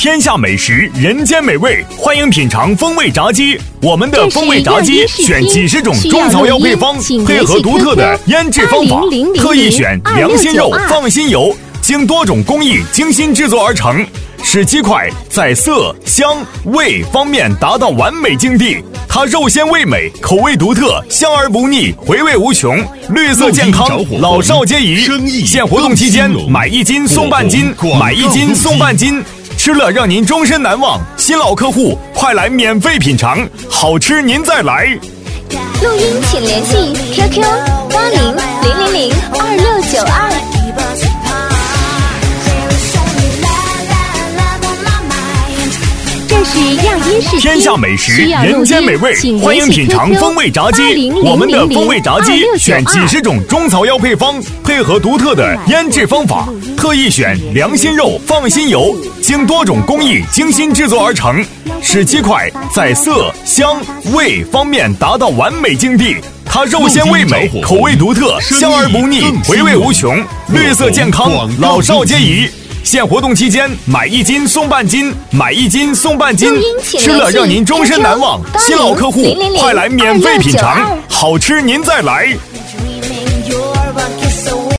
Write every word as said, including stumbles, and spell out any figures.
天下美食，人间美味，欢迎品尝风味炸鸡。我们的风味炸鸡选几十种中草药配方，配合独特的腌制方法，特意选良心肉、放心油，经多种工艺精心制作而成，使鸡块在色、香、味方面达到完美境地。它肉鲜味美，口味独特，香而不腻，回味无穷，绿色健康，老少皆宜。现活动期间，买一斤送半斤，买一斤送半斤，吃了让您终身难忘。新老客户快来免费品尝，好吃您再来。 录音请联系 Q Q 八零零零零二六九二。这是样音视听， 天下美食，人间美味，欢迎品尝风味炸鸡。我们的风味炸鸡选几十种中草药配方，配合独特的腌制方法，特意选良心肉、放心油，经多种工艺精心制作而成，使鸡块在色、香、味方面达到完美境地。它肉鲜味美，口味独特，香而不腻，回味无穷，绿色健康，老少皆宜。现活动期间，买一斤送半斤，买一斤送半斤，吃了让您终身难忘。新老客户快来免费品尝，好吃您再来。